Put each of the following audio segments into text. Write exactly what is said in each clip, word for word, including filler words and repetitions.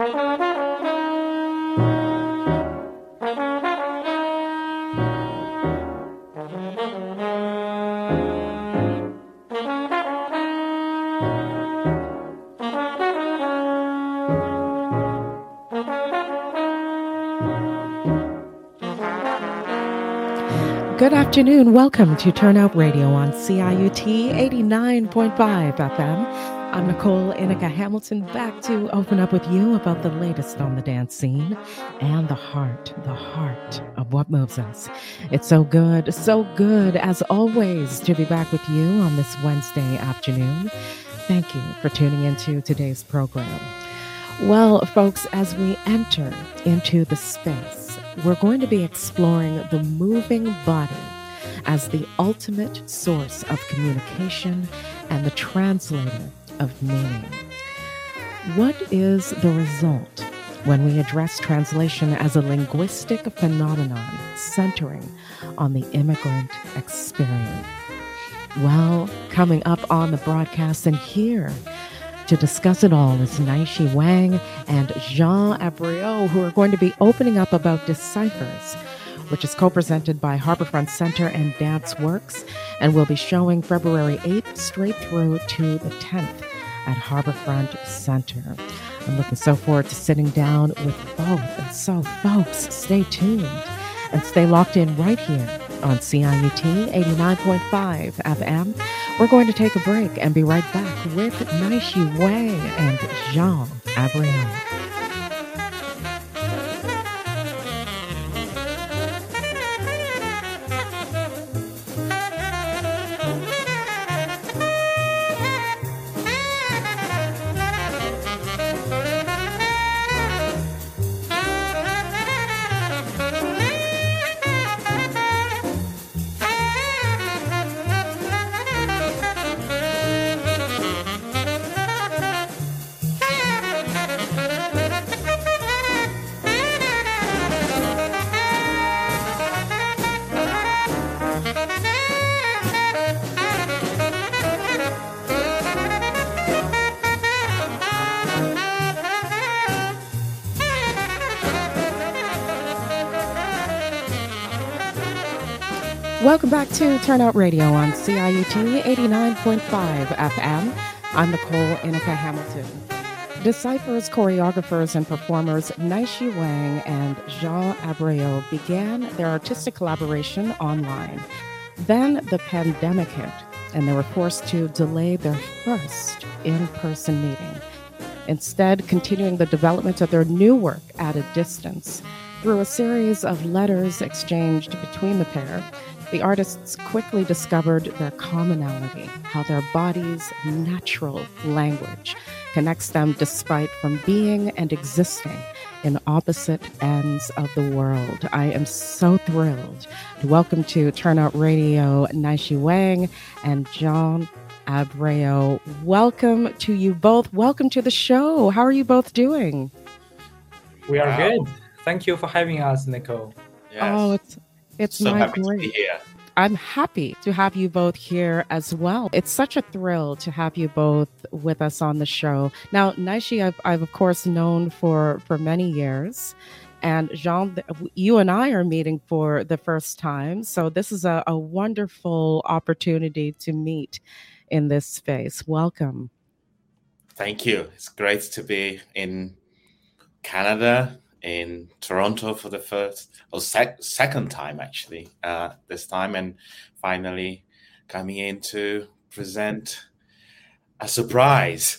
Good afternoon. Welcome to Turnout Radio on C I U T eighty-nine point five F M. I'm Nicole Inica Hamilton, back to open up with you about the latest on the dance scene and the heart, the heart of what moves us. It's so good, so good, as always, to be back with you on this Wednesday afternoon. Thank you for tuning into today's program. Well, folks, as we enter into the space, we're going to be exploring the moving body as the ultimate source of communication and the translator of meaning. What is the result when we address translation as a linguistic phenomenon centering on the immigrant experience? Well, coming up on the broadcast and here to discuss it all is Naishi Wang and Jean Abriot, who are going to be opening up about Deciphers, which is co-presented by Harborfront Center and Dance Works, and will be showing February eighth straight through to the tenth at Harborfront Center. I'm looking so forward to sitting down with both. And so, folks, stay tuned and stay locked in right here on C I U T eighty-nine point five F M. We're going to take a break and be right back with Naishi Wang and Jean Abriot. Welcome back to Turnout Radio on C I U T eighty-nine point five F M. I'm Nicole Inica Hamilton. Deciphers, choreographers, and performers Naishi Wang and Jean Abriot began their artistic collaboration online. Then the pandemic hit, and they were forced to delay their first in-person meeting. Instead, continuing the development of their new work at a distance. Through a series of letters exchanged between the pair, the artists quickly discovered their commonality, how their body's natural language connects them despite from being and existing in opposite ends of the world. I am so thrilled to welcome to Turnout Radio Naishi Wang and Jean Abriot. Welcome to you both. Welcome to the show. How are you both doing? We are wow. good. Thank you for having us, Nicole. Yes. Oh, it's It's so my happy great. to be here. I'm happy to have you both here as well. It's such a thrill to have you both with us on the show. Now, Naishi, I've, I've of course known for, for many years. And Jean, you and I are meeting for the first time. So this is a, a wonderful opportunity to meet in this space. Welcome. Thank you. It's great to be in Canada, in Toronto for the first or sec- second time actually uh, this time, and finally coming in to present a surprise.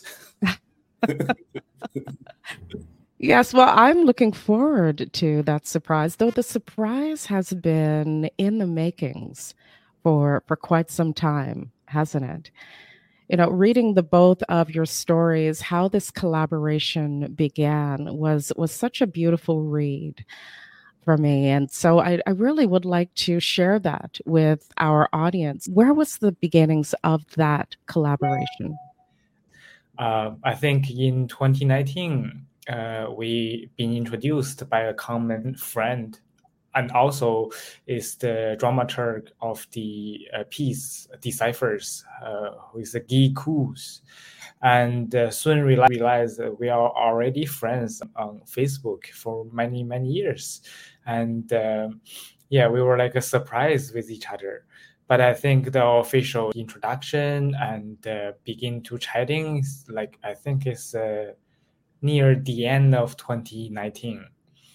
Yes, well, I'm looking forward to that surprise, though the surprise has been in the makings for for quite some time, hasn't it? You know, reading the both of your stories, how this collaboration began was was such a beautiful read for me. And so I, I really would like to share that with our audience. Where was the beginnings of that collaboration? Uh, I think in twenty nineteen, uh, we been introduced by a common friend, and also is the dramaturg of the uh, piece Deciphers, uh, who is Guy Coos. and uh, soon realized that we are already friends on Facebook for many, many years. And uh, yeah, we were like a surprise with each other. But I think the official introduction and uh, begin to chatting, like I think is uh, near the end of twenty nineteen.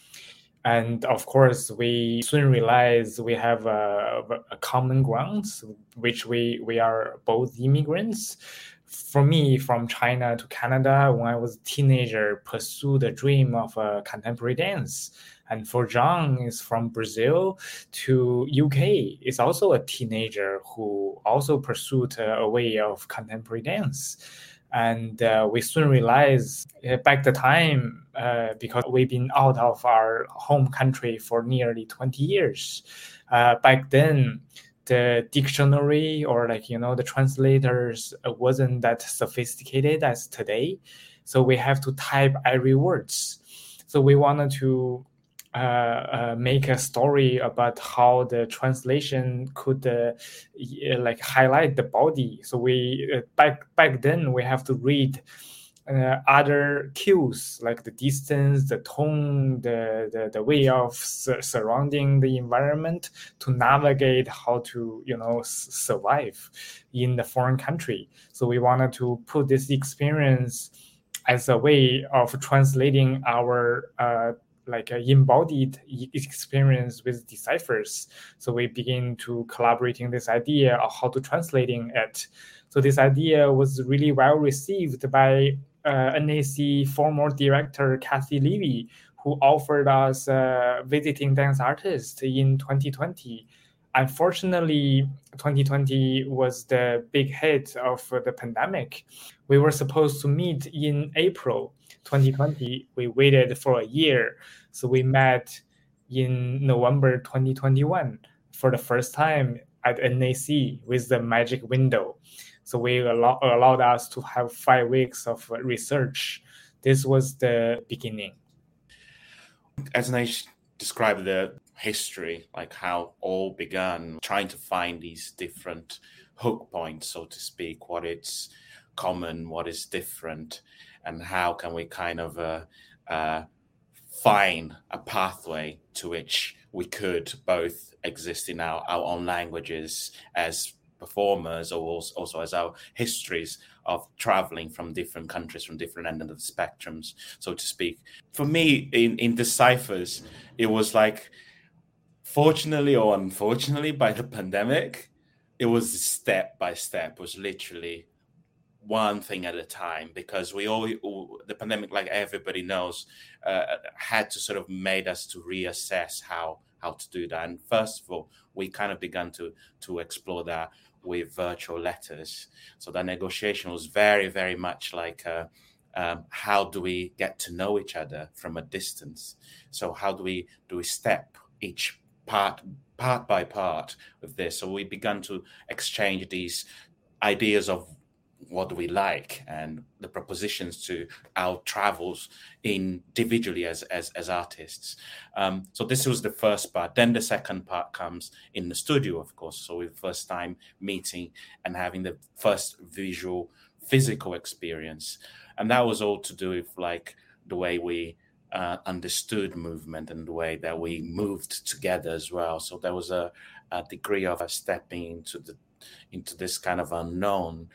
And of course, we soon realized we have a, a common grounds, which we, we are both immigrants. For me, from China to Canada, when I was a teenager, pursued the dream of a contemporary dance. And for John, is from Brazil to U K, is also a teenager who also pursued a, a way of contemporary dance. And uh, we soon realized uh, back the time, uh, because we've been out of our home country for nearly twenty years. Uh, back then, the dictionary or like, you know, the translators wasn't that sophisticated as today. So we have to type every words. So we wanted to uh, uh, make a story about how the translation could uh, like highlight the body. So we uh, back back then we have to read uh, other cues like the distance, the tone, the the, the way of su- surrounding the environment to navigate how to, you know, s- survive in the foreign country. So we wanted to put this experience as a way of translating our uh, like an embodied experience with deciphers. So we begin to collaborating this idea of how to translating it. So this idea was really well received by uh, N A C former director Kathy Levy, who offered us uh, visiting dance artist in twenty twenty. Unfortunately, twenty twenty was the big hit of the pandemic. We were supposed to meet in April twenty twenty. We waited for a year. So we met in November twenty twenty-one for the first time at N A C with the magic window. So we allow, allowed us to have five weeks of research. This was the beginning. As Naish described the history, like how all began, trying to find these different hook points, so to speak, what is common, what is different, and how can we kind of uh, uh, find a pathway to which we could both exist in our, our own languages as performers, or also, also as our histories of traveling from different countries, from different ends of the spectrums, so to speak. For me, in, in Deciphers, it was like, fortunately or unfortunately, by the pandemic, it was step by step. It was literally one thing at a time, because we all, the pandemic, like everybody knows, uh, had to sort of made us to reassess how how to do that. And first of all, we kind of began to to explore that with virtual letters. So the negotiation was very, very much like, uh, um, how do we get to know each other from a distance? So how do we do we step each part part by part with this? So we began to exchange these ideas of what do we like and the propositions to our travels individually as as, as artists. Um, so this was the first part. Then the second part comes in the studio, of course. So we first time meeting and having the first visual, physical experience. And that was all to do with like the way we uh, understood movement and the way that we moved together as well. So there was a, a degree of a stepping into the into this kind of unknown.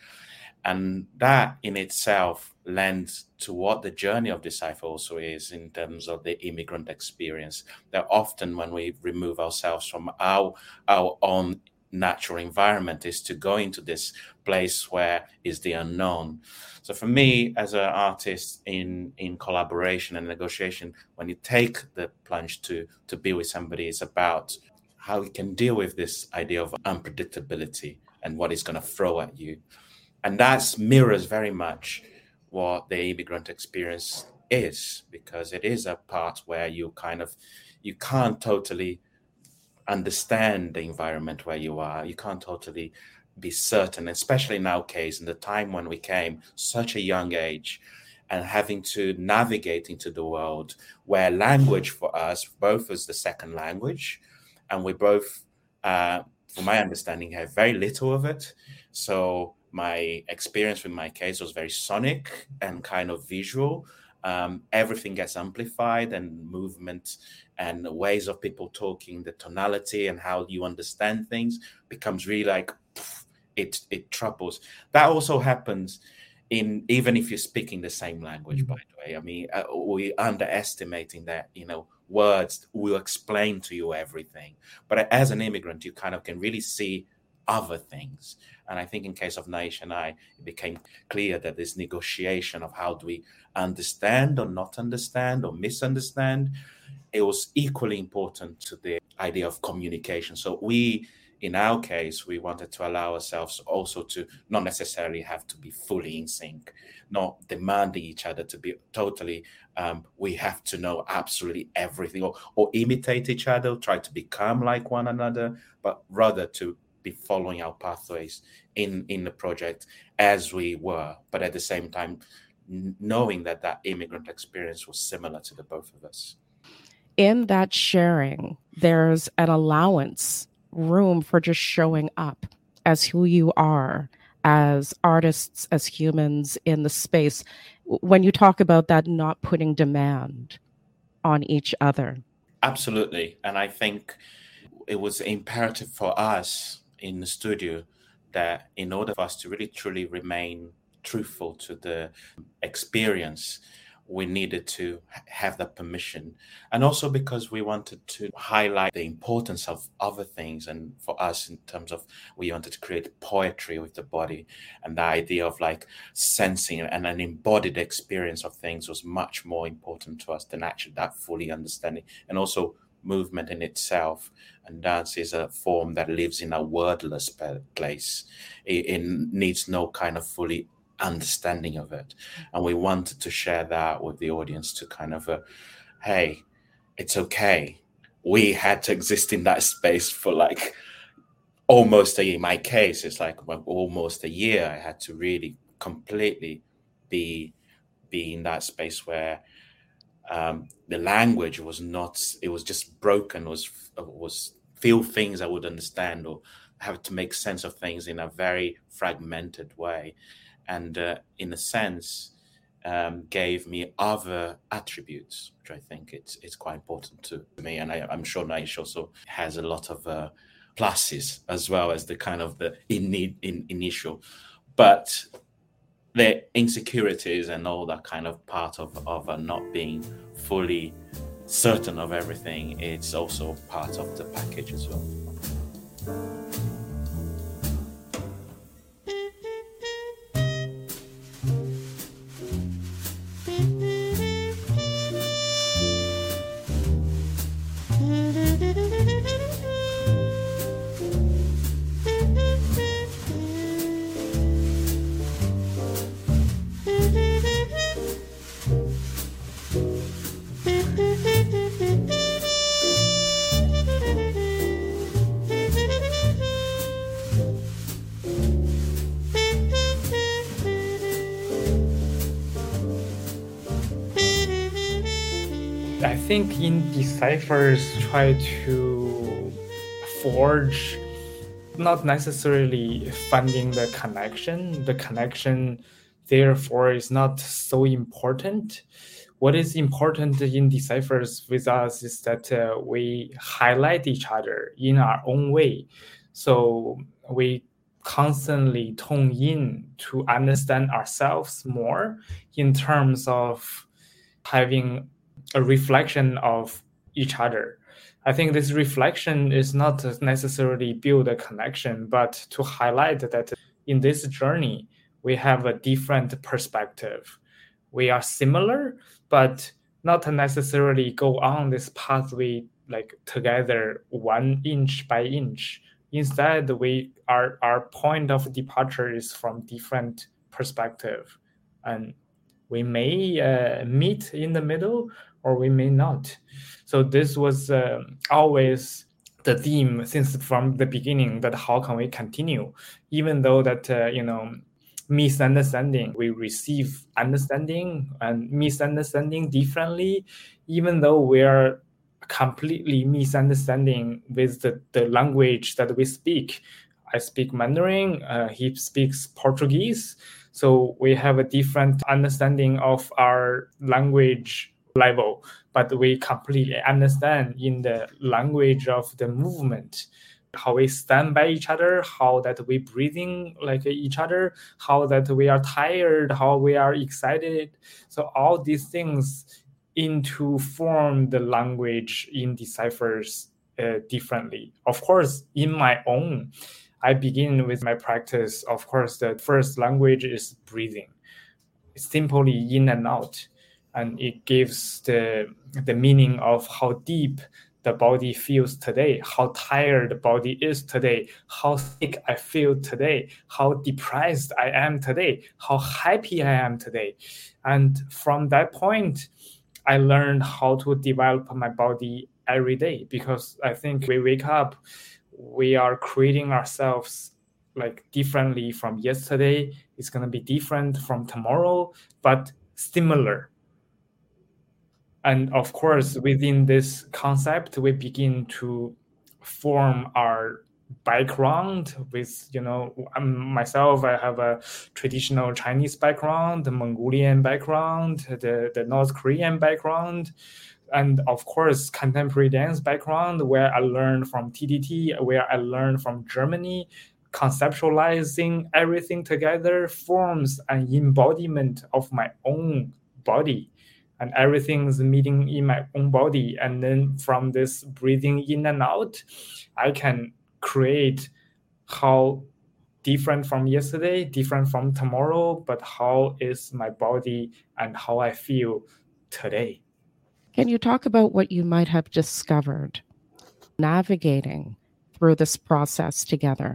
And that in itself lends to what the journey of Decipher also is in terms of the immigrant experience. That often when we remove ourselves from our, our own natural environment is to go into this place where is the unknown. So for me, as an artist in, in collaboration and negotiation, when you take the plunge to, to be with somebody, it's about how you can deal with this idea of unpredictability and what it's going to throw at you. And that mirrors very much what the immigrant experience is, because it is a part where you kind of, you can't totally understand the environment where you are. You can't totally be certain, especially in our case, in the time when we came, such a young age, and having to navigate into the world where language for us both is the second language. And we both, uh, from my understanding, have very little of it. So my experience with my case was very sonic and kind of visual. Um, everything gets amplified, and movement and the ways of people talking, the tonality and how you understand things becomes really like poof, it it troubles. That also happens in even if you're speaking the same language. Mm-hmm. By the way, I mean uh, we underestimating that you know words will explain to you everything, but as an immigrant, you kind of can really see other things. And I think in case of Naish and I, it became clear that this negotiation of how do we understand or not understand or misunderstand, it was equally important to the idea of communication. So we, in our case, we wanted to allow ourselves also to not necessarily have to be fully in sync, not demanding each other to be totally, um, we have to know absolutely everything or, or imitate each other, try to become like one another, but rather to be following our pathways in, in the project as we were, but at the same time, n- knowing that that immigrant experience was similar to the both of us. In that sharing, there's an allowance, room for just showing up as who you are, as artists, as humans in the space. When you talk about that, not putting demand on each other. Absolutely. And I think it was imperative for us in the studio that in order for us to really truly remain truthful to the experience, we needed to have that permission. And also because we wanted to highlight the importance of other things. And for us, in terms of, we wanted to create poetry with the body, and the idea of like sensing and an embodied experience of things was much more important to us than actually that fully understanding. And also movement in itself, and dance is a form that lives in a wordless place. It, it needs no kind of fully understanding of it, and we wanted to share that with the audience to kind of uh, hey, it's okay, we had to exist in that space for like almost a year. In my case, it's like well, almost a year. I had to really completely be be in that space where um the language was not, it was just broken, was was few things I would understand, or have to make sense of things in a very fragmented way. And uh, in a sense, um, gave me other attributes, which I think it's it's quite important to me. And I, I'm sure Naish also has a lot of uh, pluses as well as the kind of the in, in initial, but the insecurities and all that kind of part of of uh, not being fully certain of everything. It's also part of the package as well. I think in Deciphers try to forge, not necessarily finding the connection. The connection, therefore, is not so important. What is important in Deciphers with us is that uh, we highlight each other in our own way. So we constantly tone in to understand ourselves more in terms of having a reflection of each other. I think this reflection is not necessarily build a connection, but to highlight that in this journey, we have a different perspective. We are similar, but not necessarily go on this pathway like together one inch by inch. Instead, we our, our point of departure is from different perspective. And we may uh, meet in the middle, or we may not. So this was uh, always the theme since from the beginning, that how can we continue, even though that, uh, you know, misunderstanding, we receive understanding and misunderstanding differently, even though we are completely misunderstanding with the, the language that we speak. I speak Mandarin, uh, he speaks Portuguese. So we have a different understanding of our language level, but we completely understand in the language of the movement, how we stand by each other, how that we breathing like each other, how that we are tired, how we are excited. So all these things into form the language in deciphers uh, differently. Of course, in my own, I begin with my practice. Of course, the first language is breathing. It's simply in and out. And it gives the, the meaning of how deep the body feels today, how tired the body is today, how sick I feel today, how depressed I am today, how happy I am today. And from that point, I learned how to develop my body every day, because I think we wake up, we are creating ourselves like differently from yesterday. It's going to be different from tomorrow, but similar. And of course, within this concept, we begin to form our background with, you know, um, myself, I have a traditional Chinese background, the Mongolian background, the, the North Korean background, and of course, contemporary dance background, where I learned from T D T, where I learned from Germany. Conceptualizing everything together forms an embodiment of my own body. And everything's meeting in my own body. And then from this breathing in and out, I can create how different from yesterday, different from tomorrow, but how is my body and how I feel today. Can you talk about what you might have discovered navigating through this process together?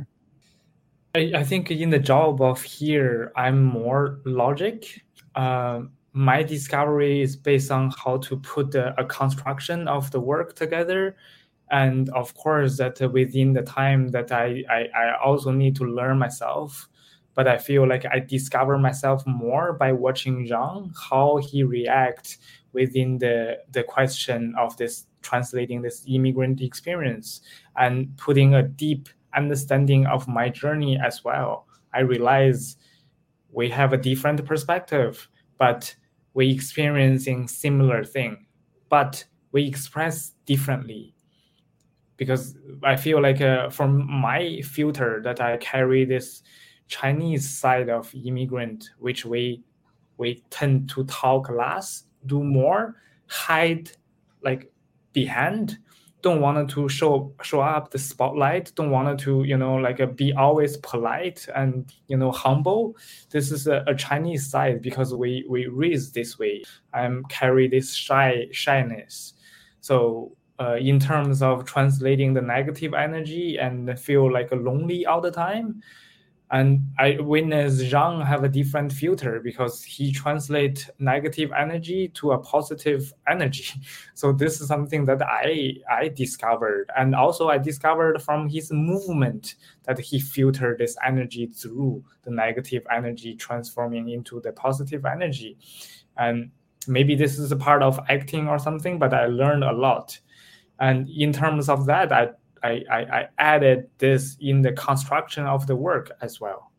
I, I think in the job of here, I'm more logic. Um, My discovery is based on how to put a, a construction of the work together. And of course, that within the time that I, I, I also need to learn myself. But I feel like I discover myself more by watching Zhang, how he reacts within the, the question of this, translating this immigrant experience and putting a deep understanding of my journey as well. I realize we have a different perspective, but we experiencing similar thing, but we express differently. Because I feel like uh, from my filter that I carry this Chinese side of immigrant, which we we tend to talk less, do more, hide like behind, don't want to show show up the spotlight, don't want to, you know, like uh, be always polite and, you know, humble. This is a, a Chinese side, because we we raised this way. I'm carry this shy shyness. So uh, in terms of translating the negative energy and feel like lonely all the time, and I witness Zhang have a different filter, because he translates negative energy to a positive energy. So this is something that I I discovered. And also I discovered from his movement that he filtered this energy through the negative energy, transforming into the positive energy. And maybe this is a part of acting or something, but I learned a lot. And in terms of that, I I, I added this in the construction of the work as well.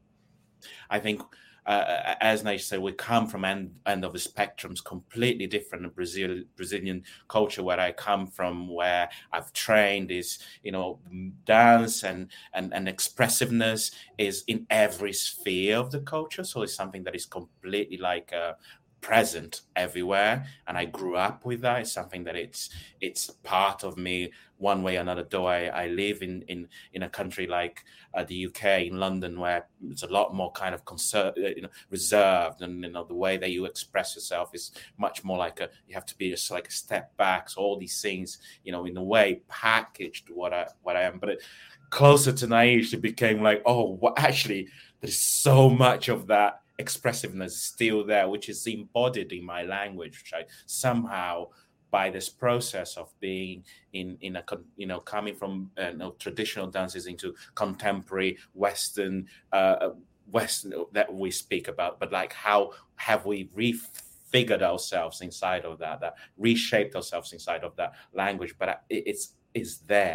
I think, uh, as Naish said, we come from end, end of the spectrums, completely different in Brazil, Brazilian culture, where I come from, where I've trained is, you know, dance and, and, and expressiveness is in every sphere of the culture. So it's something that is completely like uh, present everywhere, and I grew up with that. It's something that it's it's part of me one way or another. Though I, I live in in in a country like uh, the U K, in London, where it's a lot more kind of conser- you know, reserved, and you know the way that you express yourself is much more like a you have to be just like a step back. So all these things, you know, in a way packaged what I what I am. But it, closer to Naish, it became like, oh, well, actually, there's so much of that expressiveness still there, which is embodied in my language, which I somehow, by this process of being in in a you know coming from uh, you know, traditional dances into contemporary Western uh, Western that we speak about, but like how have we refigured ourselves inside of that, that reshaped ourselves inside of that language, but it, it's is there.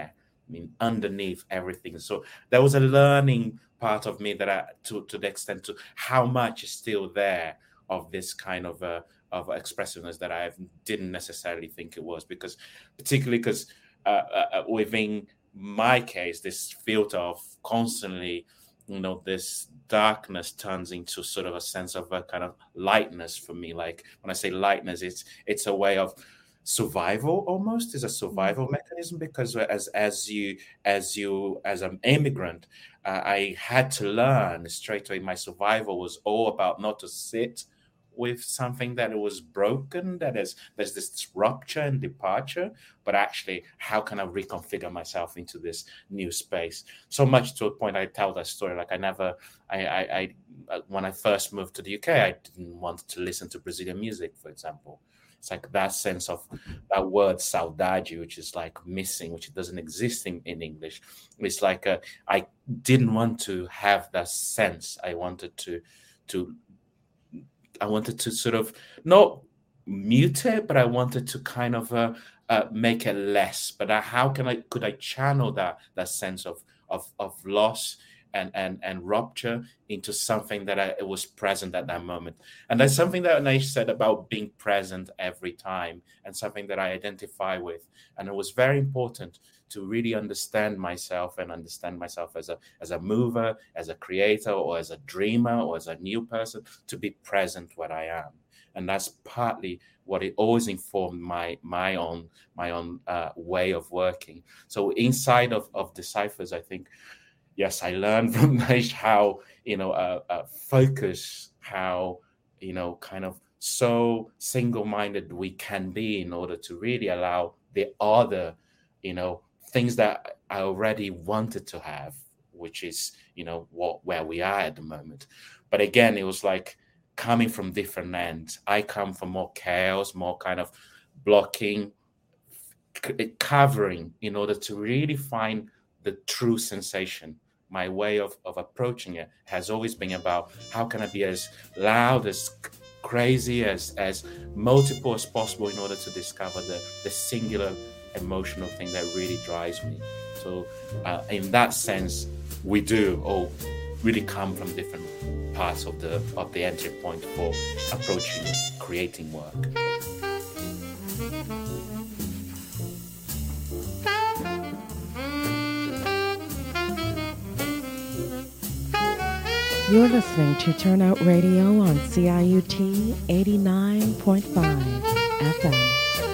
I mean, underneath everything. So there was a learning part of me that I, to, to the extent to how much is still there of this kind of uh, of expressiveness that I didn't necessarily think it was, because particularly because uh, uh, within my case, this filter of constantly, you know, this darkness turns into sort of a sense of a kind of lightness for me. Like when I say lightness, it's it's a way of survival, almost is a survival mechanism, because as as you as you as an immigrant, uh, I had to learn straight away. My survival was all about not to sit with something that was broken, that is there's this rupture and departure, but actually how can I reconfigure myself into this new space? So much to a point I tell that story, like I never I I, I when I first moved to the U K, I didn't want to listen to Brazilian music, for example. It's like that sense of that word saudade, which is like missing, which doesn't exist in, in English. It's like a, I didn't want to have that sense. I wanted to to I wanted to sort of not mute it, but I wanted to kind of uh, uh, make it less. But uh, how can I could I channel that that sense of of of loss and and and rupture into something that I, it was present at that moment? And that's something that Naish said about being present every time, and something that I identify with. And it was very important to really understand myself and understand myself as a as a mover, as a creator, or as a dreamer, or as a new person, to be present where I am. And that's partly what it always informed my my own my own uh, way of working. So inside of of Deciphers, I think, yes, I learned from Naish how, you know, uh, uh, focus, how, you know, kind of so single-minded we can be in order to really allow the other, you know, things that I already wanted to have, which is, you know, what where we are at the moment. But again, it was like coming from different ends. I come from more chaos, more kind of blocking, c- covering, in order to really find the true sensation. My way of, of approaching it has always been about how can I be as loud, as crazy, as as multiple as possible, in order to discover the, the singular emotional thing that really drives me. So uh, in that sense, we do all really come from different parts of the of the entry point for approaching creating work. You're listening to Turnout Radio on C I U T eighty-nine point five F M.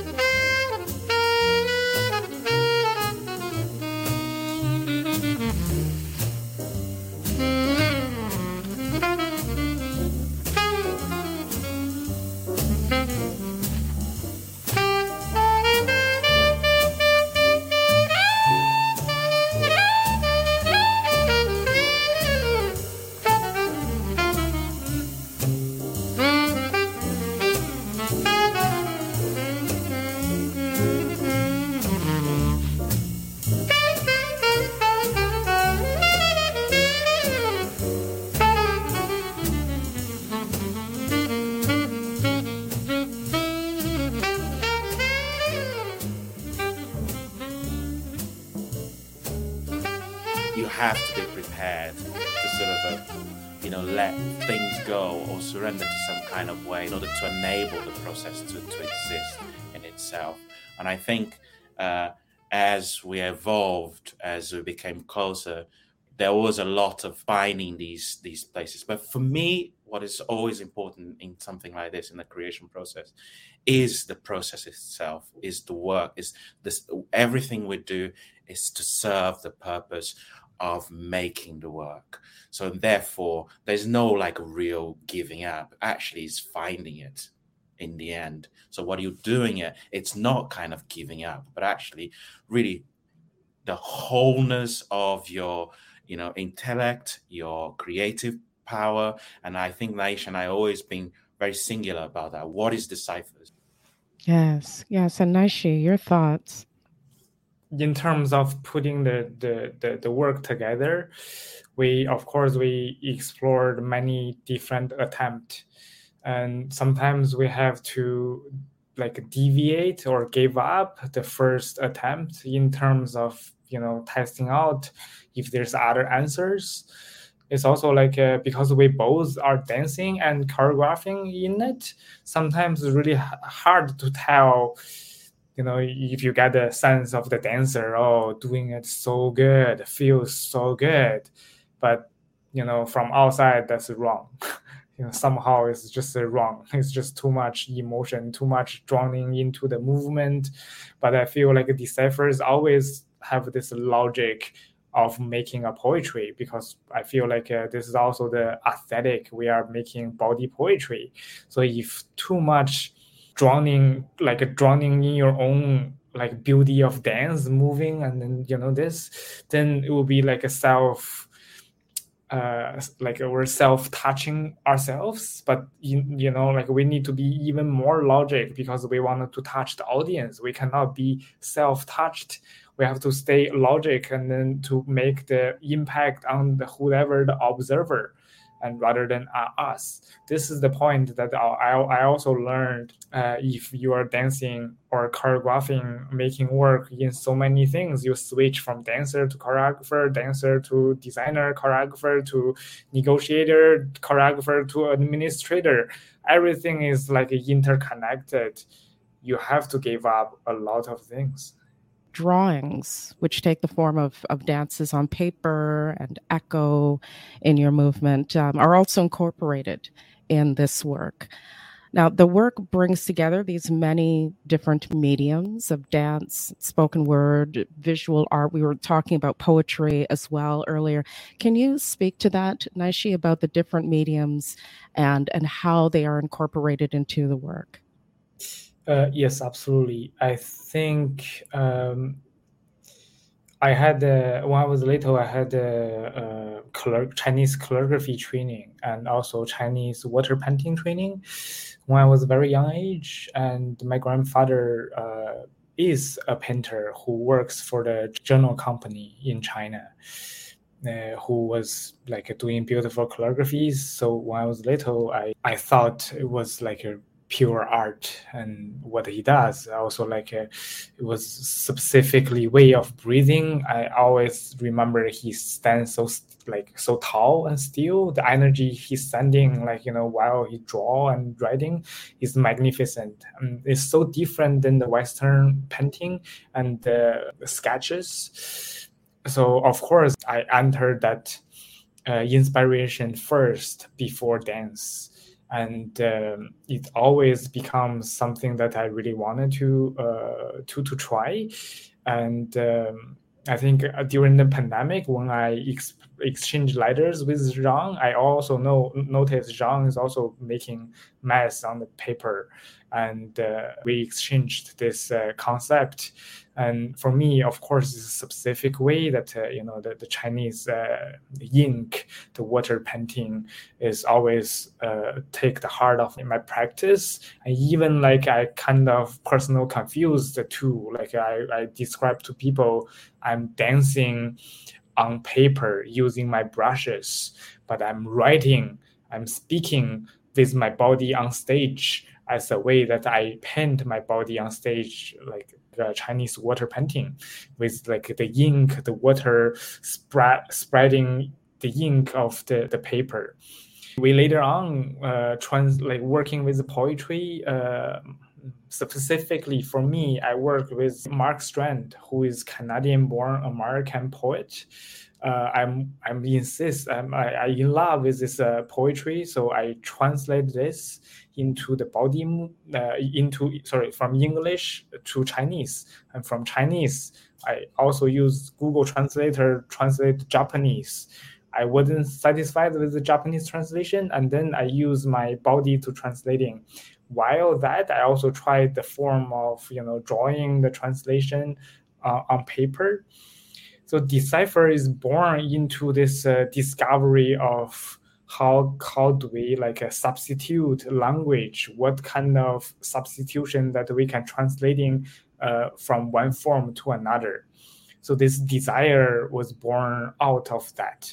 Have to be prepared to sort of, uh, you know, let things go or surrender to some kind of way in order to enable the process to, to exist in itself. And I think uh, as we evolved, as we became closer, there was a lot of finding these these places. But for me, what is always important in something like this, in the creation process, is the process itself, is the work, is this. Everything we do is to serve the purpose of making the work. So therefore, there's no like real giving up. Actually, it's finding it in the end. So what you're doing it, it's not kind of giving up, but actually really the wholeness of your, you know, intellect, your creative power. And I think Naish and I always been very singular about that. What is Deciphers? Yes, yes. And Naishi, your thoughts? In terms of putting the, the, the, the work together, we, of course, we explored many different attempts. And sometimes we have to like deviate or give up the first attempt in terms of you know, testing out if there's other answers. It's also like uh, because we both are dancing and choreographing in it, sometimes it's really h- hard to tell, you know, if you get a sense of the dancer, oh, doing it so good, feels so good. But, you know, from outside, that's wrong. You know, somehow it's just uh, wrong. It's just too much emotion, too much drowning into the movement. But I feel like Decipher's always have this logic of making a poetry, because I feel like uh, this is also the aesthetic. We are making body poetry. So if too much drowning, like drowning in your own like beauty of dance, moving, and then, you know, this, then it will be like a self, uh, like we're self-touching ourselves. But you, you know, like we need to be even more logic, because we wanted to touch the audience. We cannot be self-touched. We have to stay logic, and then to make the impact on the whoever the observer, and rather than uh, us. This is the point that I, I also learned. Uh, if you are dancing or choreographing, making work in so many things, you switch from dancer to choreographer, dancer to designer, choreographer to negotiator, choreographer to administrator. Everything is like interconnected. You have to give up a lot of things. Drawings, which take the form of, of dances on paper and echo in your movement, um, are also incorporated in this work. Now, the work brings together these many different mediums of dance, spoken word, visual art. We were talking about poetry as well earlier. Can you speak to that, Naishi, about the different mediums and, and how they are incorporated into the work? Uh, yes, absolutely. I think um, I had, uh, when I was little, I had a, a callig- Chinese calligraphy training and also Chinese water painting training when I was very young age. And my grandfather uh, is a painter who works for the journal company in China, uh, who was like doing beautiful calligraphies. So when I was little, I, I thought it was like a pure art, and what he does also like a, it was specifically way of breathing. I always remember he stands so like so tall and still. The energy he's sending, like, you know, while he draw and writing, is magnificent. And it's so different than the Western painting and the sketches. So of course I entered that uh, inspiration first before dance. And um, it always becomes something that I really wanted to uh, to to try. And um, I think during the pandemic, when I ex- exchanged letters with Zhang, I also know noticed Zhang is also making mess on the paper, and uh, we exchanged this uh, concept. And for me, of course, it's a specific way that uh, you know the, the Chinese uh, ink, the water painting is always uh, take the heart of my practice. And even like I kind of personal confused too. Like I, I describe to people, I'm dancing on paper using my brushes, but I'm writing, I'm speaking with my body on stage as a way that I paint my body on stage, like the Chinese water painting, with like the ink, the water spread spreading the ink of the, the paper. We later on uh, trans like working with poetry. Uh, specifically for me, I work with Mark Strand, who is Canadian-born American poet. Uh, I'm I'm insist I'm I, I in love with this uh, poetry, so I translate this into the body uh, into sorry from English to Chinese, and from Chinese I also use Google Translator translate Japanese. I wasn't satisfied with the Japanese translation, and then I use my body to translating. While that, I also tried the form of, you know, drawing the translation uh, on paper. So Decipher is born into this uh, discovery of how how do we like uh, substitute language? What kind of substitution that we can translating uh, from one form to another? So this desire was born out of that.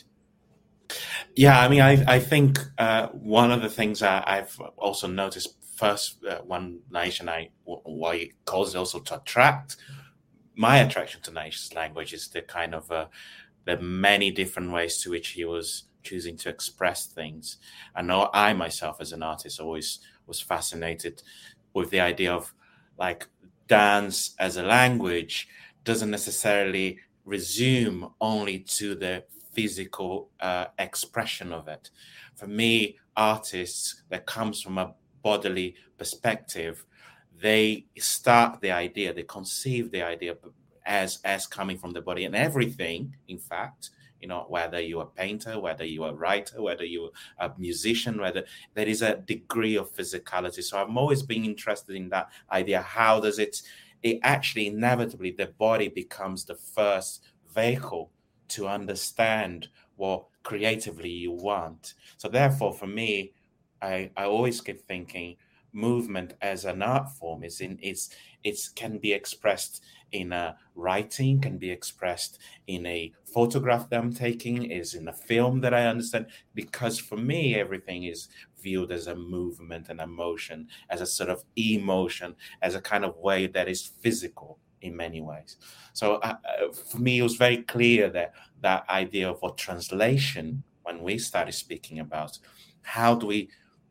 Yeah, I mean, I I think uh, one of the things that I've also noticed first uh, one Naish and I why it causes also to attract my attraction to Naish's language is the kind of uh, the many different ways to which he was choosing to express things. I know I myself as an artist always was fascinated with the idea of like dance as a language doesn't necessarily resume only to the physical uh, expression of it. For me, artists that comes from a bodily perspective, they start the idea, they conceive the idea as as coming from the body, and everything, in fact, you know, whether you're a painter, whether you're a writer, whether you're a musician, whether there is a degree of physicality. So I'm always been interested in that idea. How does it, it actually inevitably, the body becomes the first vehicle to understand what creatively you want. So therefore, for me, I, I always keep thinking movement as an art form is in it's it's can be expressed in a writing, can be expressed in a photograph that I'm taking, is in a film that I understand, because for me everything is viewed as a movement and emotion, as a sort of emotion, as a kind of way that is physical in many ways. So uh, for me it was very clear that that idea of what translation, when we started speaking about how do we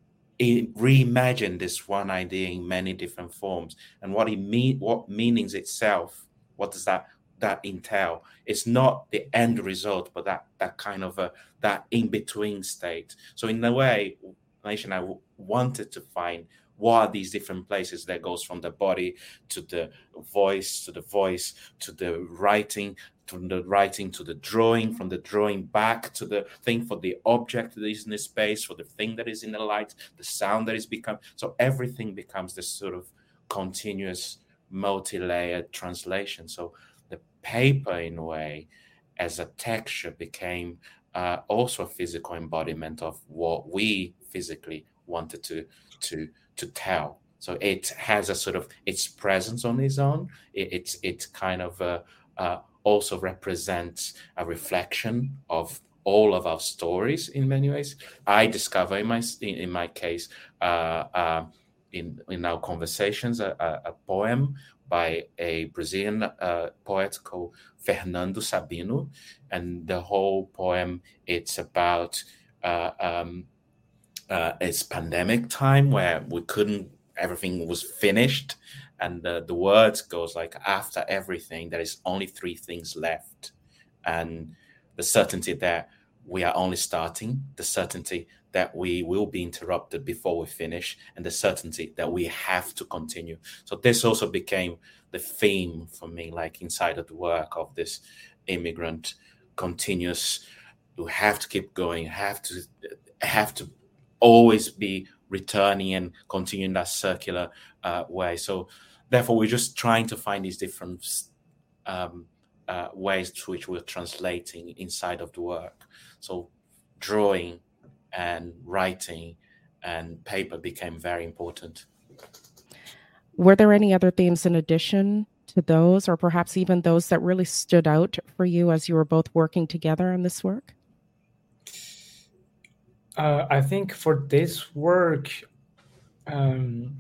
reimagine this one idea in many different forms, and what it mean, what meanings itself, what does that that entail? It's not the end result, but that that kind of a that in between state. So in a way, Nation, I wanted to find what are these different places that goes from the body to the voice, to the voice, to the writing, from the writing to the drawing, from the drawing back to the thing, for the object that is in the space, for the thing that is in the light, the sound that is become. So everything becomes this sort of continuous multi-layered translation. So the paper, in a way, as a texture, became uh, also a physical embodiment of what we physically wanted to to to tell. So it has a sort of its presence on its own. It, it's it's kind of a, uh, also represents a reflection of all of our stories in many ways. I discover in my in my case uh, uh, in in our conversations a, a, a poem by a Brazilian uh, poet called Fernando Sabino, and the whole poem it's about uh, um, uh, it's pandemic time where we couldn't, everything was finished, and the, the words goes like, after everything there is only three things left, and the certainty that we are only starting, the certainty that we will be interrupted before we finish, and the certainty that we have to continue. So this also became the theme for me, like inside of the work of this immigrant continuous, you have to keep going, have to have to always be returning and continuing that circular uh, way. So therefore we're just trying to find these different um, uh, ways through which we're translating inside of the work. So drawing and writing and paper became very important. Were there any other themes in addition to those, or perhaps even those that really stood out for you as you were both working together on this work? Uh, I think for this work, um,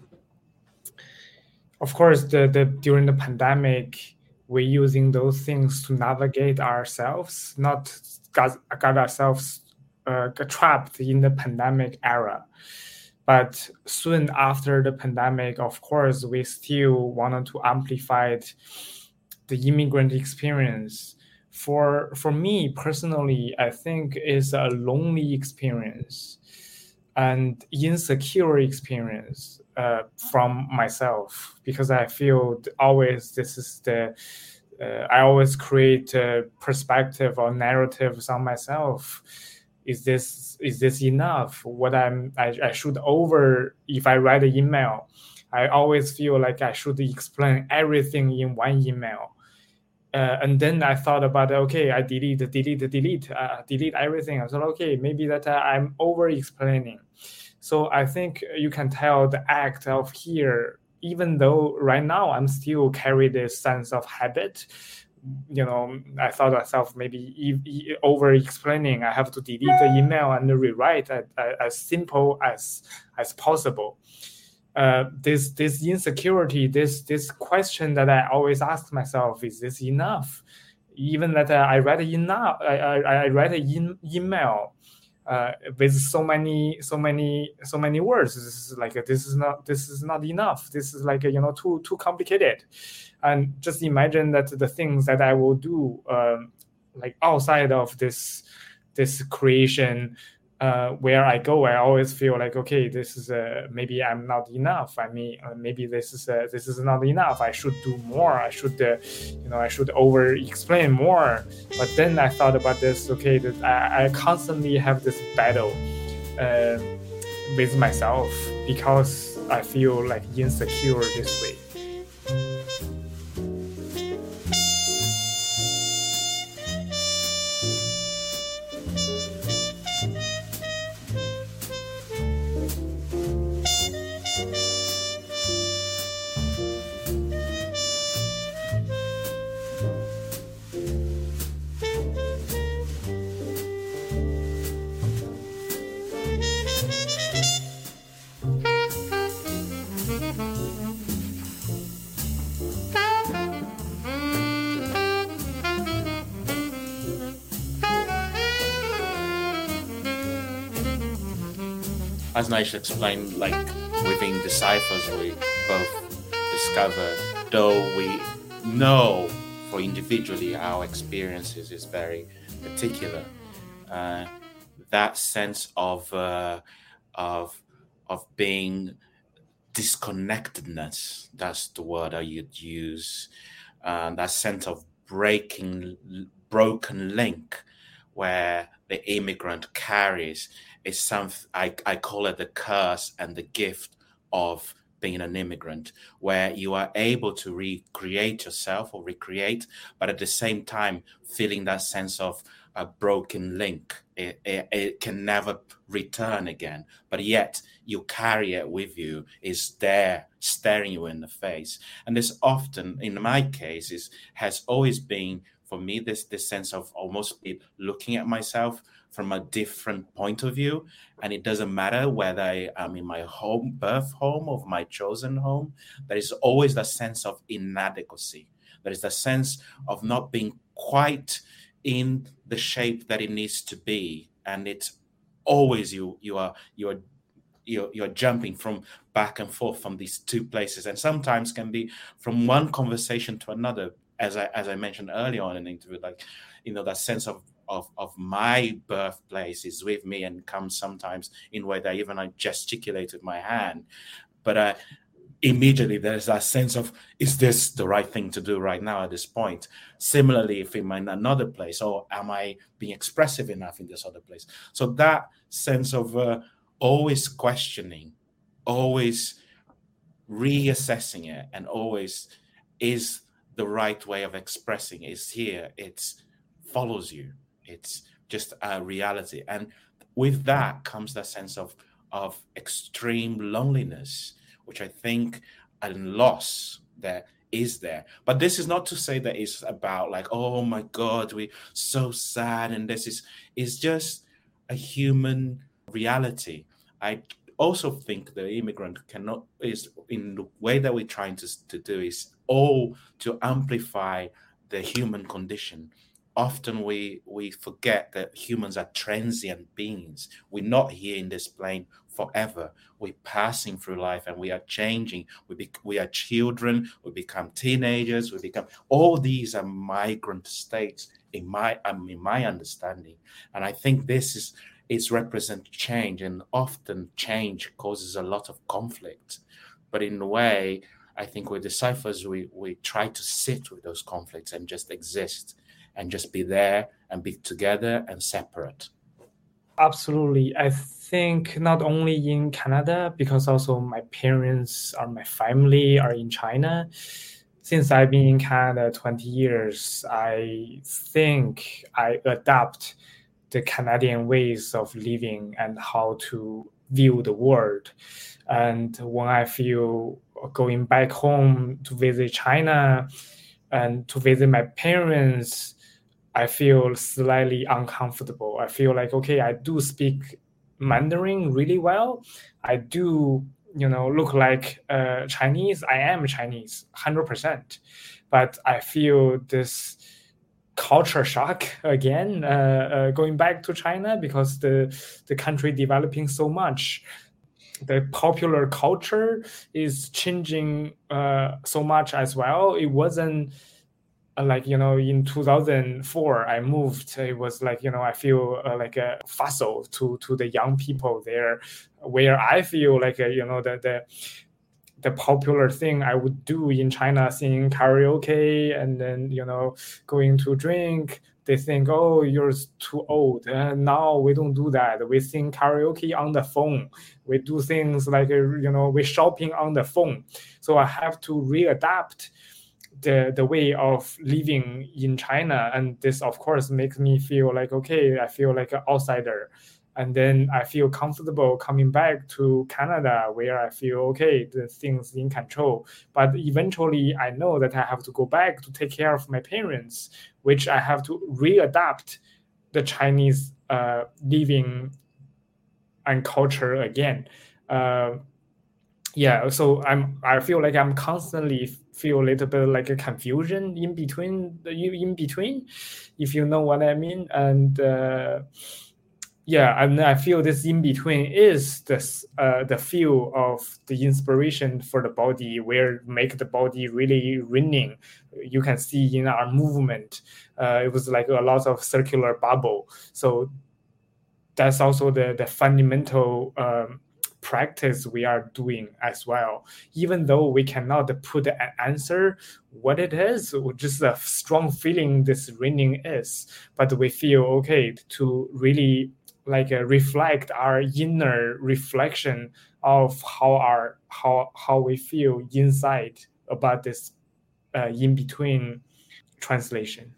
of course, the, the during the pandemic, we're using those things to navigate ourselves, not got, got ourselves uh, trapped in the pandemic era. But soon after the pandemic, of course, we still wanted to amplify the immigrant experience. For for me personally, I think it's a lonely experience and insecure experience uh, from myself, because I feel always this is the uh, I always create a perspective or narratives on myself. Is this is this enough? What I'm I, I should over if I write an email, I always feel like I should explain everything in one email. Uh, and then I thought about, okay, I delete, delete, delete, uh, delete everything. I thought, okay, maybe that uh, I'm over-explaining. So I think you can tell the act of here, even though right now I'm still carry this sense of habit. You know, I thought myself maybe e- e- over-explaining. I have to delete the email and rewrite as, as simple as as possible. uh, this this insecurity, this this question that I always ask myself: is this enough? Even that uh, I read enough, I I, I read an in, email uh, with so many so many so many words. This is like a, this is not this is not enough. This is like a, you know too too complicated. And just imagine that the things that I will do, um, like outside of this this creation. Uh, where I go, I always feel like, okay, this is a, maybe I'm not enough. I mean, uh, maybe this is a, this is not enough. I should do more. I should, uh, you know, I should over explain more. But then I thought about this. Okay, that I, I constantly have this battle uh, with myself because I feel like insecure this way. As Naisha explained, like within Decipher's, we both discover, though we know for individually our experiences is very particular, uh, that sense of uh, of of being disconnectedness, that's the word I would use, uh, that sense of breaking broken link where the immigrant carries is something I, I call it the curse and the gift of being an immigrant, where you are able to recreate yourself or recreate, but at the same time feeling that sense of a broken link. It, it, it can never return again, but yet you carry it with you. It's there staring you in the face. And this often, in my case, is, has always been for me this, this sense of almost looking at myself from a different point of view. And it doesn't matter whether I am in my home, birth home, or my chosen home. There is always that sense of inadequacy. There is the sense of not being quite in the shape that it needs to be. And it's always you you are you are you're, you're jumping from back and forth from these two places, and sometimes can be from one conversation to another, as I as I mentioned earlier on in the interview, like, you know, that sense of Of, of my birthplace is with me and comes sometimes in a way that even I gesticulate with my hand. But uh, immediately there's that sense of, is this the right thing to do right now at this point? Similarly, if I'm in another place, or am I being expressive enough in this other place? So that sense of uh, always questioning, always reassessing it, and always is the right way of expressing is here. It's follows you. It's just a reality. And with that comes that sense of, of extreme loneliness, which I think and loss that is there. But this is not to say that it's about like, oh my God, we're so sad. And this is, is just a human reality. I also think the immigrant cannot, is in the way that we're trying to, to do is all to amplify the human condition. Often we we forget that humans are transient beings. We're not here in this plane forever. We're passing through life and we are changing. We be, we are children. We become teenagers. We become all these are migrant states in my um, in my understanding. And I think this is is represent change, and often change causes a lot of conflict. But in a way, I think with Deciphers, we we try to sit with those conflicts and just exist. And just be there and be together and separate. Absolutely. I think not only in Canada, because also my parents or my family are in China. Since I've been in Canada twenty years, I think I adapt the Canadian ways of living and how to view the world. And when I feel going back home to visit China and to visit my parents, I feel slightly uncomfortable. I feel like, okay, I do speak Mandarin really well. I do you know, look like uh, Chinese. I am Chinese, one hundred percent. But I feel this culture shock again, uh, uh, going back to China, because the the country developing so much. The popular culture is changing uh, so much as well. It wasn't uh, like, you know, in two thousand four I moved. It was like, you know, I feel uh, like a fossil to to the young people there, where I feel like, uh, you know, the the the popular thing I would do in China, singing karaoke and then, you know, going to drink. They think, oh, you're too old. And now we don't do that. We sing karaoke on the phone. We do things like, you know, we're shopping on the phone. So I have to readapt the the way of living in China. And this, of course, makes me feel like, okay, I feel like an outsider. And then I feel comfortable coming back to Canada, where I feel, okay, the things in control. But eventually I know that I have to go back to take care of my parents, which I have to readapt the Chinese uh, living and culture again. Uh, yeah, so I'm I feel like I'm constantly feel a little bit like a confusion in between the in between, if you know what I mean. And uh, yeah, and I feel this in between is this uh, the feel of the inspiration for the body, where make the body really running. You can see in our movement, uh, it was like a lot of circular bubble. So that's also the the fundamental um, practice we are doing as well. Even though we cannot put an answer what it is, or just a strong feeling this running is, but we feel okay to really like uh, reflect our inner reflection of how our how how we feel inside about this uh, in between translation.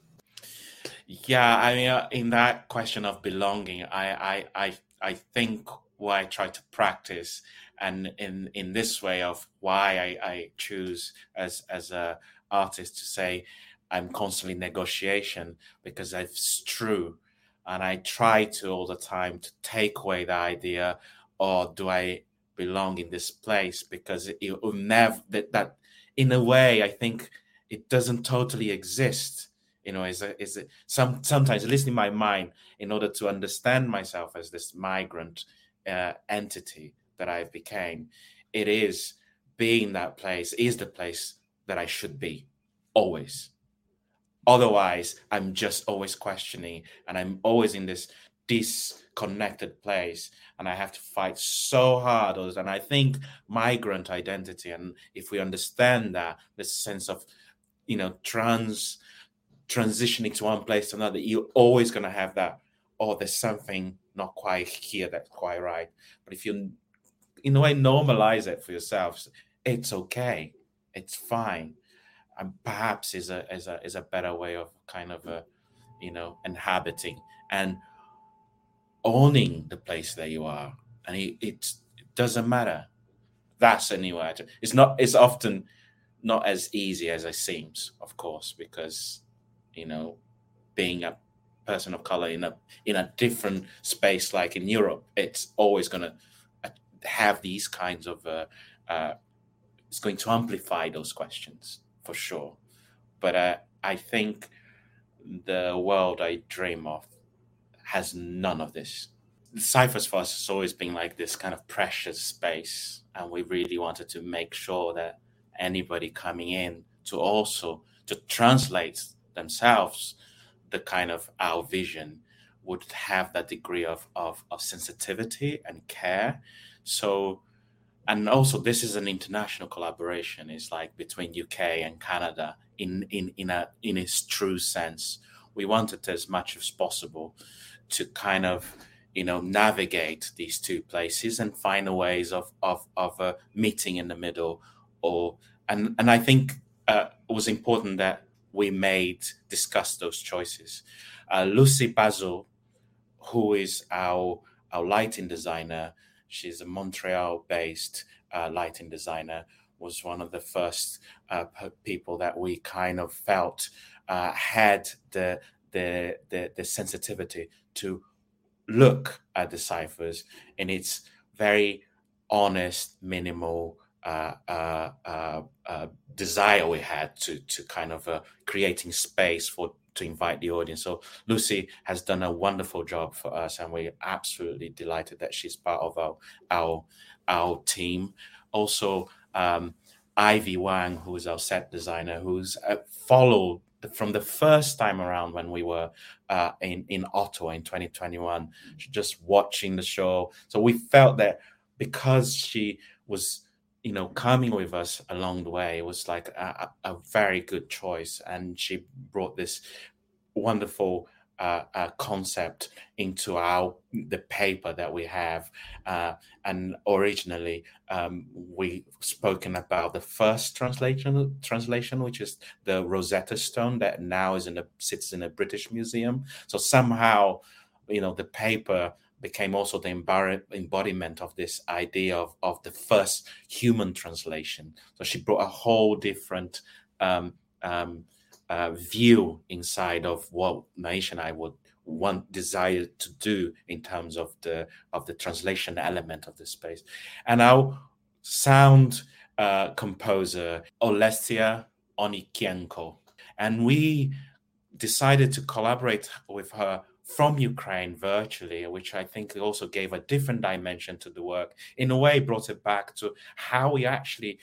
Yeah, I mean, uh, in that question of belonging, I, I, I, I think what I try to practice, and in in this way of why I, I choose as as a artist to say I'm constantly negotiation, because it's true, and I try to all the time to take away the idea, or do I belong in this place, because it, it will never that that in a way I think it doesn't totally exist. You know, is a, is a, some sometimes, at least in my mind, in order to understand myself as this migrant uh, entity that I became, it is being that place is the place that I should be always. Otherwise, I'm just always questioning, and I'm always in this disconnected place, and I have to fight so hard. And I think migrant identity, and if we understand that, this sense of, you know, trans. transitioning to one place to another, you're always going to have that, oh, there's something not quite here that's quite right. But if you, in a way, normalize it for yourselves, it's okay, it's fine, and perhaps is a is a is a better way of kind of a, you know, inhabiting and owning the place that you are. And it, it, it doesn't matter. That's anywhere. It's not. It's often not as easy as it seems, of course, because, you know, being a person of color in a in a different space like in Europe, it's always going to have these kinds of uh, uh, it's going to amplify those questions for sure. But uh, I think the world I dream of has none of this. Cyphers for us has always been like this kind of precious space, and we really wanted to make sure that anybody coming in to also to translate themselves the kind of our vision would have that degree of, of of sensitivity and care. So, and also this is an international collaboration. It's like between U K and Canada in in in a in its true sense. We wanted as much as possible to kind of, you know, navigate these two places and find a ways of of of uh, meeting in the middle. Or and and I think uh, it was important that we made discuss those choices. Uh, Lucy Basil, who is our our lighting designer, she's a Montreal-based uh, lighting designer, was one of the first uh, people that we kind of felt uh, had the, the the the sensitivity to look at the ciphers in its very honest, minimal uh, uh, uh, uh, desire we had to to kind of uh, creating space for to invite the audience. So Lucy has done a wonderful job for us, and we're absolutely delighted that she's part of our our our team. Also, um, Ivy Wang, who is our set designer, who's uh, followed from the first time around when we were uh, in in Ottawa in twenty twenty-one, just watching the show. So we felt that because she was, you know, coming with us along the way, it was like a, a very good choice, and she brought this wonderful uh, uh, concept into our the paper that we have. Uh, and originally, um, we spoken about the first translation, translation, which is the Rosetta Stone that now is in a sits in a British museum. So somehow, you know, the paper became also the embodiment of this idea of, of the first human translation. So she brought a whole different um, um, uh, view inside of what Naisha and I would want desire to do in terms of the of the translation element of the space. And our sound uh, composer, Olesia Onikienko, and we decided to collaborate with her from Ukraine virtually, which I think also gave a different dimension to the work. In a way, brought it back to how we actually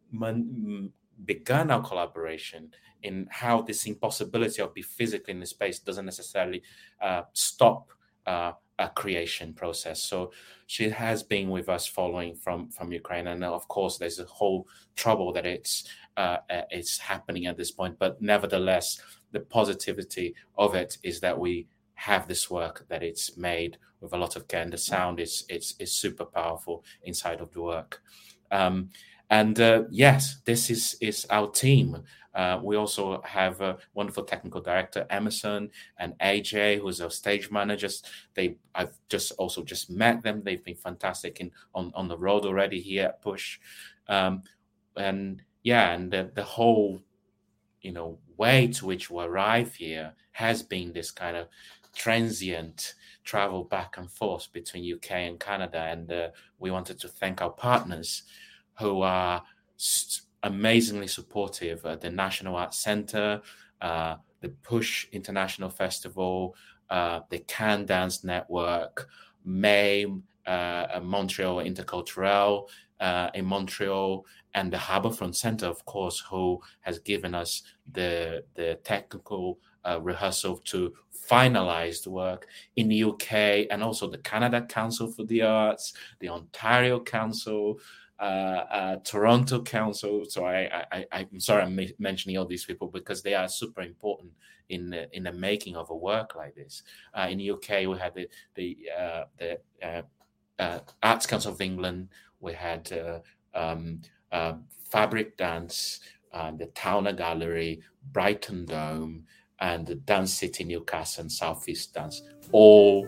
man- began our collaboration, in how this impossibility of be physically in the space doesn't necessarily uh, stop uh, a creation process. So she has been with us following from from Ukraine, and of course there's a whole trouble that it's uh, it's happening at this point. But nevertheless, the positivity of it is that we have this work that it's made with a lot of care, and the sound is it's is super powerful inside of the work. Um, and uh, yes, this is is our team. Uh, we also have a wonderful technical director, Emerson, and A J, who's our stage managers. They, I've just also just met them. They've been fantastic in on, on the road already here at Push, um, and yeah, and the, the whole, you know, way to which we arrive here has been this kind of transient travel back and forth between U K and Canada, and uh, we wanted to thank our partners who are st- amazingly supportive. Uh, the National Arts Centre, uh, the Push International Festival, uh, the Can Dance Network, MAME, uh, Montreal Interculturel uh, in Montreal, and the Harbourfront Centre, of course, who has given us the the technical uh, rehearsal to finalize the work in the U K, and also the Canada Council for the Arts, the Ontario Council, Uh, uh, Toronto Council. So I, I, I'm sorry I'm ma- mentioning all these people because they are super important in the, in the making of a work like this. Uh, in the U K, we had the the uh, the uh, uh, Arts Council of England. We had uh, um, uh, Fabric Dance, uh, the Towner Gallery, Brighton Dome, and the Dance City Newcastle and Southeast Dance. All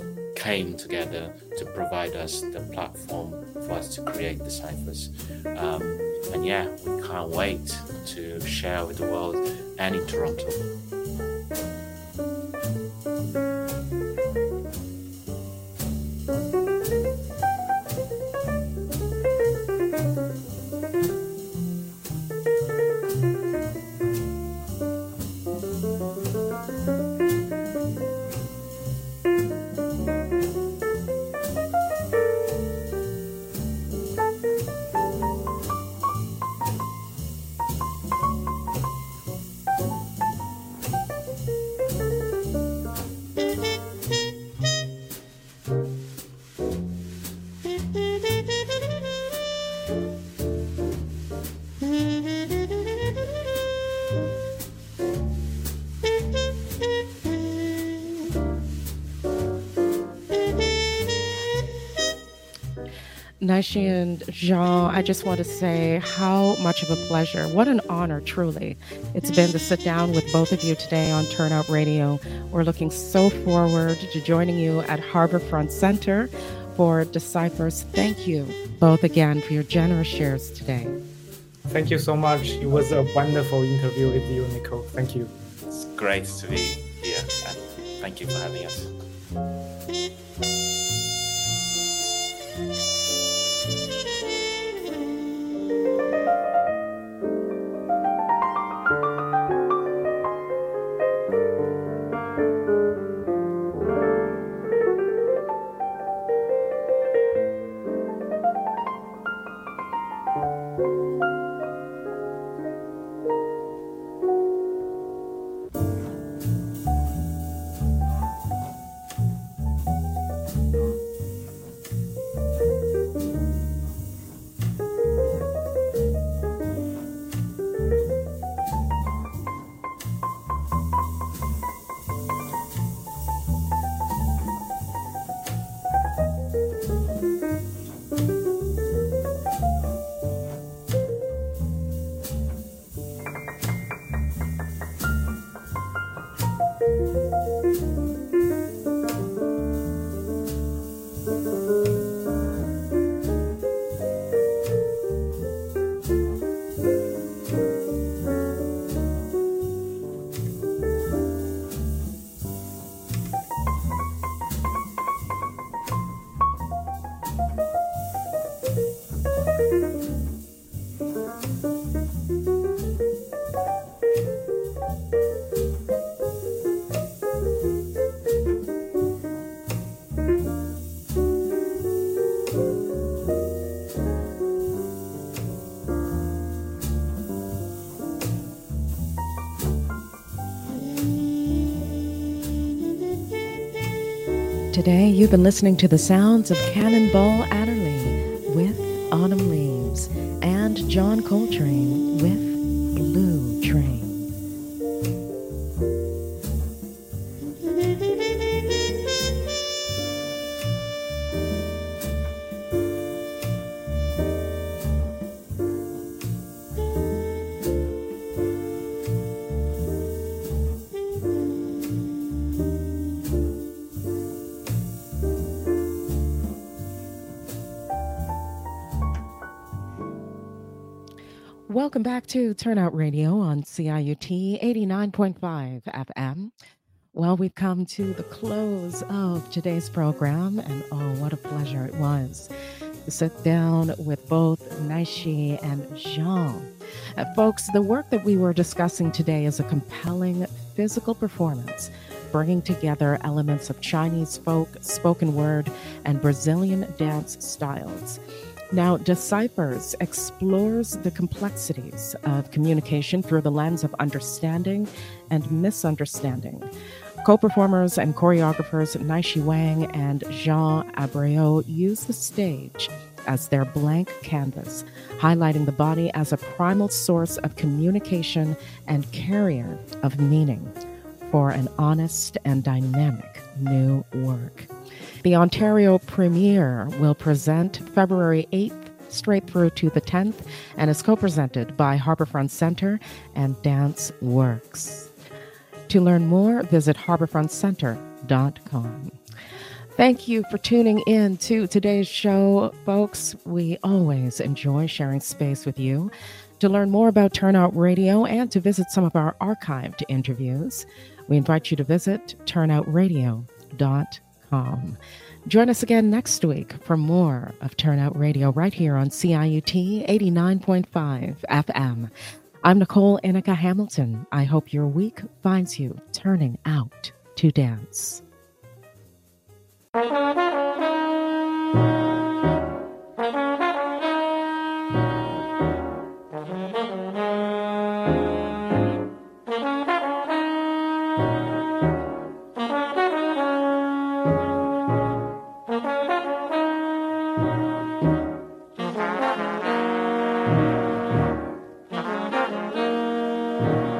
came together to provide us the platform for us to create the ciphers. Um, and yeah, we can't wait to share with the world and in Toronto. Naishi and Jean, I just want to say how much of a pleasure, what an honor, truly, it's been to sit down with both of you today on Turnout Radio. We're looking so forward to joining you at Harbourfront Centre for Deciphers. Thank you both again for your generous shares today. Thank you so much. It was a wonderful interview with you, Nicole. Thank you. It's great to be here, and thank you for having us. today. You've been listening to the sounds of Cannonball Adderley with Autumn Leaves and John Coltrane with Blue Train. Welcome back to Turnout Radio on C I U T eighty-nine point five F M. Well, we've come to the close of today's program, and oh, what a pleasure it was to sit down with both Naishi and Jean. Uh, folks, the work that we were discussing today is a compelling physical performance, bringing together elements of Chinese folk, spoken word, and Brazilian dance styles. Now, Deciphers explores the complexities of communication through the lens of understanding and misunderstanding. Co-performers and choreographers Naishi Wang and Jean Abreu use the stage as their blank canvas, highlighting the body as a primal source of communication and carrier of meaning for an honest and dynamic new work. The Ontario premiere will present February eighth straight through to the tenth and is co-presented by Harbourfront Centre and Dance Works. To learn more, visit harbourfront center dot com. Thank you for tuning in to today's show, folks. We always enjoy sharing space with you. To learn more about Turnout Radio and to visit some of our archived interviews, we invite you to visit turnout radio dot com. Join us again next week for more of Turnout Radio right here on C I U T eighty-nine point five F M. I'm Nicole Inica Hamilton. I hope your week finds you turning out to dance. Thank you.